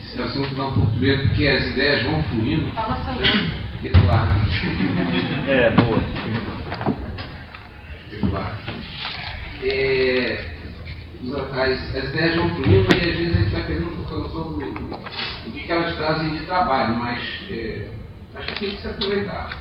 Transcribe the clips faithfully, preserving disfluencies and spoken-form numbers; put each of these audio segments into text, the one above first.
nós vamos falar um pouco primeiro, porque as ideias vão fluindo. Fala falando. Eduardo. É, boa. Eduardo. É, as, as ideias vão fluindo e às vezes a gente vai perdendo um pouco sobre o que elas trazem de trabalho, mas é, acho que tem que se aproveitar.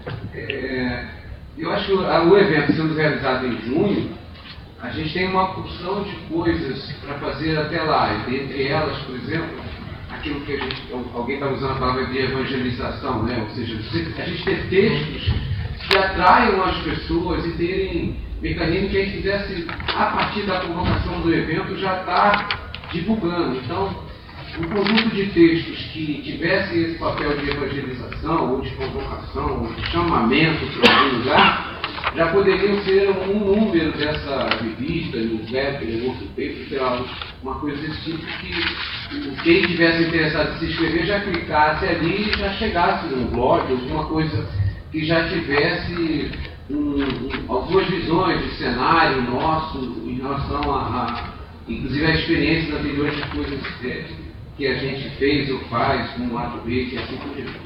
É, eu acho que o, o evento sendo realizado em junho, a gente tem uma porção de coisas para fazer até lá, e dentre elas, por exemplo, aquilo que a gente, alguém está usando a palavra de evangelização, né? Ou seja, a gente ter textos que atraiam as pessoas e terem mecanismos que a gente quisesse, a partir da convocação do evento, já estar divulgando. Então, um conjunto de textos que tivessem esse papel de evangelização, ou de convocação, ou de chamamento para algum lugar, já poderiam ser um número dessa revista, newsletter, outro texto, sei lá, uma coisa desse tipo, que quem tivesse interessado em se inscrever já clicasse ali e já chegasse num blog, alguma coisa que já tivesse um, um, algumas visões de cenário nosso em relação a, a inclusive a experiências anteriores de coisas é, que a gente fez ou faz, como o A B, que assim por diante.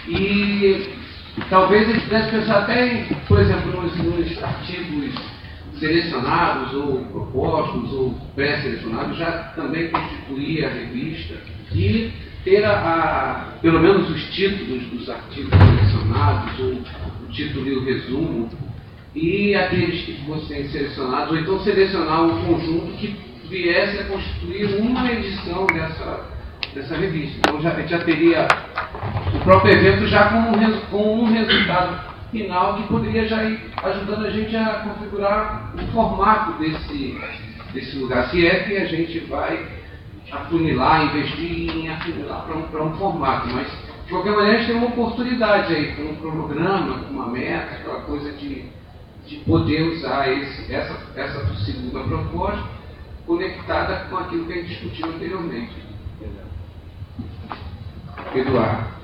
E talvez a gente pudesse pensar até em, por exemplo, nos, nos artigos selecionados ou propostos ou pré-selecionados, já também constituir a revista e ter a, a, pelo menos os títulos dos artigos selecionados, ou o título e o resumo, e aqueles que fossem selecionados, ou então selecionar um conjunto que viesse a constituir uma edição dessa, dessa revista. Então já, já teria o próprio evento já com um, com um resultado final que poderia já ir ajudando a gente a configurar o formato desse, desse lugar, se é que a gente vai afunilar, investir em afunilar para um, um formato, mas de qualquer maneira a gente tem uma oportunidade aí, com um cronograma, com uma meta, aquela coisa de, de poder usar esse, essa, essa segunda proposta conectada com aquilo que a gente discutiu anteriormente. Eduardo.